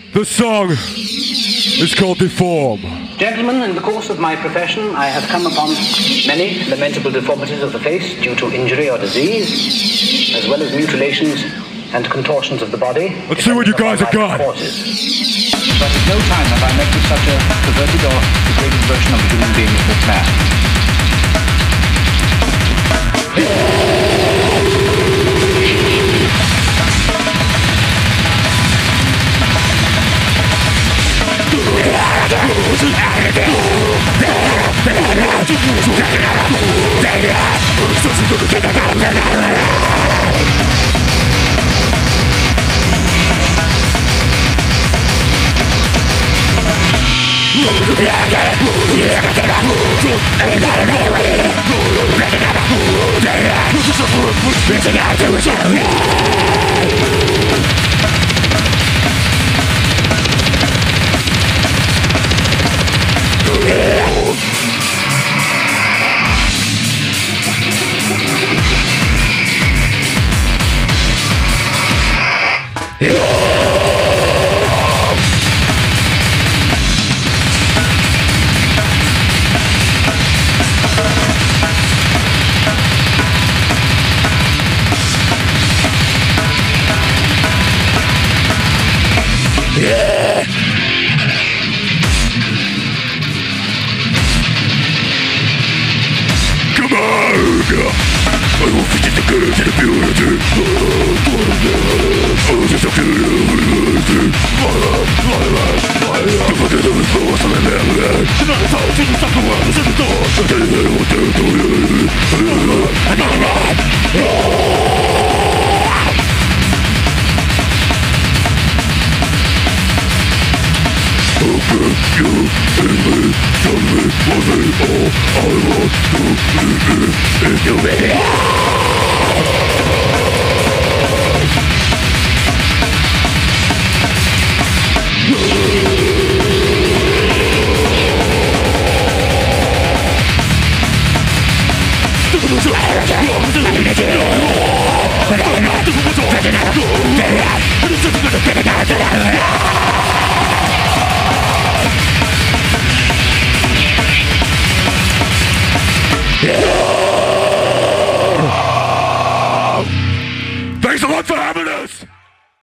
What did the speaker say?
The song is called Deform. Gentlemen, in the course of my profession, I have come upon many lamentable deformities of the face due to injury or disease, as well as mutilations and contortions of the body. Let's see what you guys have got. Causes. But at no time have I met with such a perverted or degraded version of a human being as this man. Go!